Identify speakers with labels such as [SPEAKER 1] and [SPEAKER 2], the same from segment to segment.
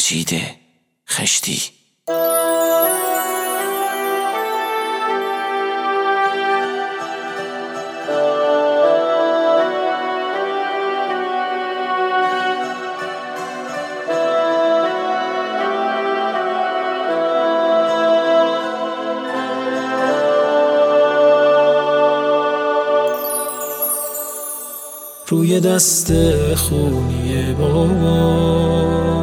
[SPEAKER 1] خورشید خشتی.
[SPEAKER 2] روی دست خونی بابا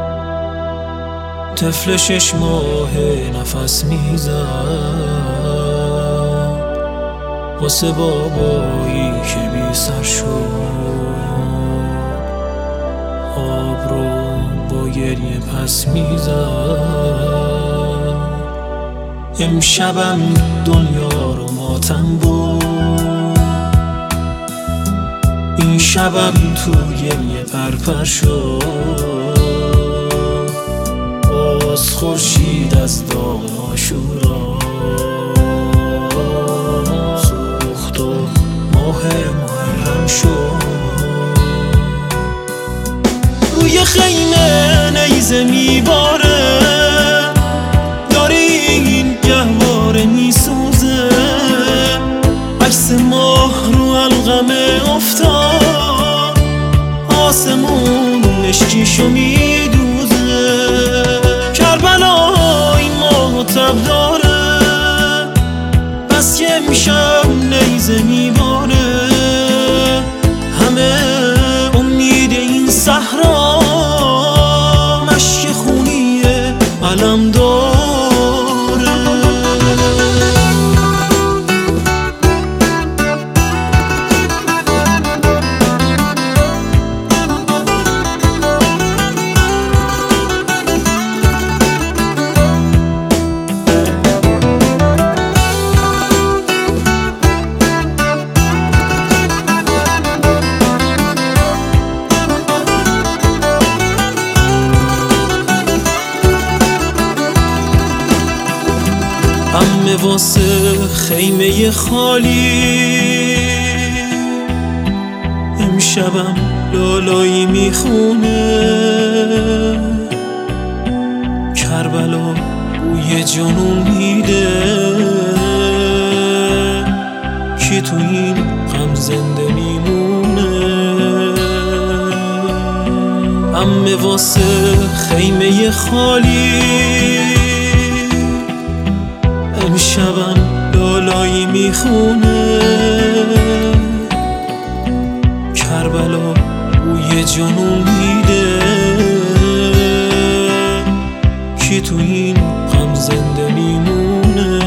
[SPEAKER 2] طفل 6 ماه نفس میزد واسه بابایی که بی سر شد، آب رو با گریه پس میزد. امشبم دنیا رو ماتم بود، این شبم تو گریه پرپر شد. باز خورشید از داغ عاشورا سوخت و ماه محرم شد. روی خیمه نیزه میباره، داره این گهواره میسوزه. عکس ماه رو علقمه افتاد، آسمون مشکیشو میدوزه. کربلا این ماه تب داره، بس که امشب نیزه میباره. همه امید این صحرا مشک خونی علم داره. عمه واسه خیمه خالی امشبم لالایی میخونه. کربلا بوی جنون میده، کی تو این غم زنده میمونه. عمه واسه خیمه خالی امشبم لالایی میخونه. کربلا بوی جنون میده، کی تو این غم زنده میمونه.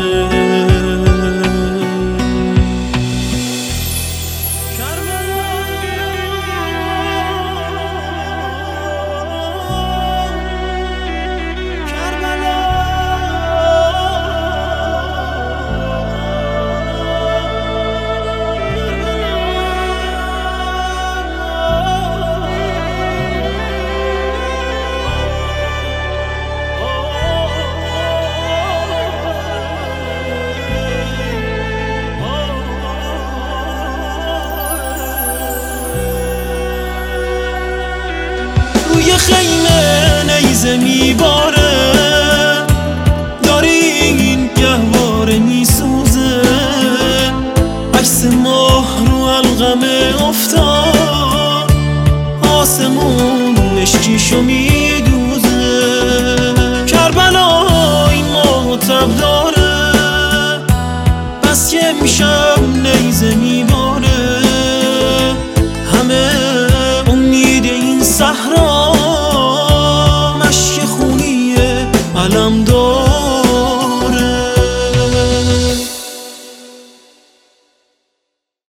[SPEAKER 2] روی خیمه نیزه میباره، داره این گهواره میسوزه. عکس ماه رو علقمه افتاد، آسمون مشکیشو میدوزه. کربلا این ماه تب داره، بس که امشب نیزه میباره. همه امید این صحرا مشک خونی علم داره.